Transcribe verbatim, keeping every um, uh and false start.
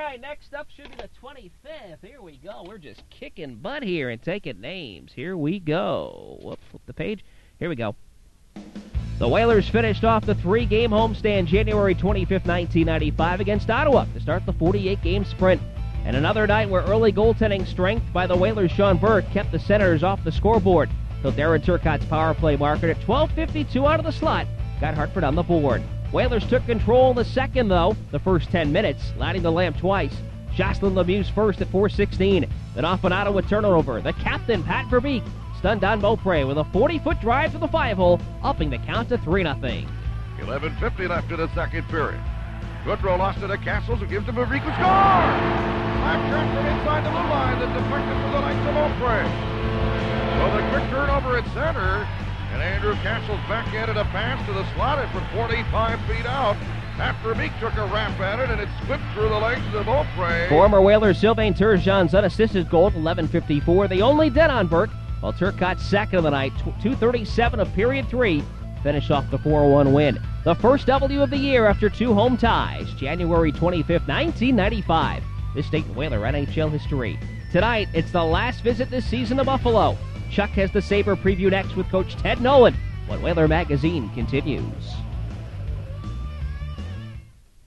right, next up should be the twenty-fifth. Here we go. We're just kicking butt here and taking names. Here we go. Whoop, flip the page. Here we go. The Whalers finished off the three-game homestand January twenty-fifth, nineteen ninety-five against Ottawa to start the forty-eight game sprint. And another night where early goaltending strength by the Whalers' Sean Burke kept the Senators off the scoreboard. Till Darren Turcotte's power play marker at twelve fifty-two out of the slot got Hartford on the board. Whalers took control in the second, though, the first ten minutes, lighting the lamp twice. Jocelyn Lemieux first at four sixteen. Then off an Ottawa turnover, the captain, Pat Verbeek, stunned Don Beaupre with a forty-foot drive to the five-hole, upping the count to three nothing. eleven fifty left in the second period. Goodrow lost it to Castles, who gives to Verbeek, who scores! Back turn from inside the blue line, then deflected to the likes of Beaupre. So the quick turnover at center, and Andrew Castles backhanded a pass to the slot and from forty-five feet out. Pat Verbeek took a rap at it, and it slipped through the legs of Beaupre. Former Whaler Sylvain Turgeon's unassisted goal at eleven fifty-four, the only dead on Burke, while Turcotte's second of the night, two thirty-seven of period three, finished off the four one win. The first W of the year after two home ties, January twenty-fifth, nineteen ninety-five. This State and Whaler N H L history. Tonight, it's the last visit this season to Buffalo. Chuck has the Sabre preview next with Coach Ted Nolan when Whaler Magazine continues.